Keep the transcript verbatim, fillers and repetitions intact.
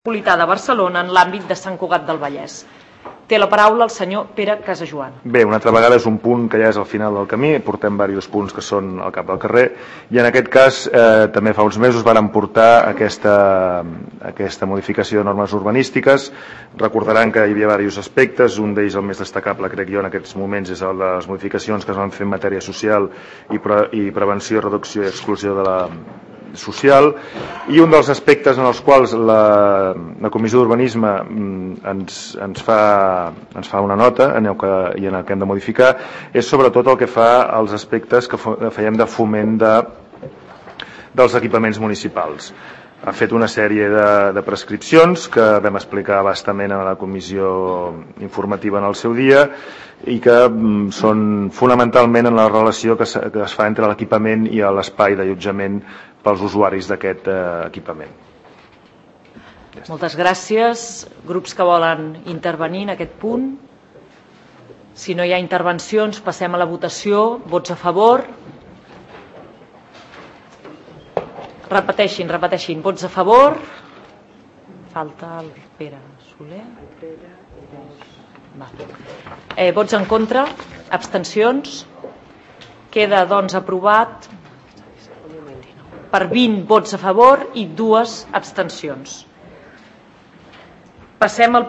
Metropolità de Barcelona en l'àmbit de Sant Cugat del Vallès. Té la paraula el senyor Pere Casajoan. Bé, una altra vegada és un punt que ja és al final del camí, portem diversos punts que són al cap del carrer, i en aquest cas eh, també fa uns mesos vàrem portar aquesta, aquesta modificació de normes urbanístiques. Recordaran que hi havia diversos aspectes, un d'ells el més destacable, crec jo, en aquests moments és el de les modificacions que es van fer en matèria social i, pre i prevenció, reducció i exclusió de la social, i un dels aspectes en els quals la, la Comissió d'Urbanisme ens, ens, fa, ens fa una nota en el que, i en el que hem de modificar és sobretot el que fa als aspectes que fèiem de foment de, dels equipaments municipals. Ha fet una sèrie de, de prescripcions que vam explicar bastament a la comissió informativa en el seu dia i que mm, són fonamentalment en la relació que, se, que es fa entre l'equipament i l'espai d'allotjament pels usuaris d'aquest eh, equipament. Ja Moltes gràcies. Grups que volen intervenir en aquest punt? Si no hi ha intervencions, passem a la votació. Vots a favor? Repeteixin, repeteixin. Vots a favor? Falta el Pere Soler. Va. Eh, vots en contra? Abstencions? Queda, doncs, aprovat per vint vots a favor i dues abstencions. Passem al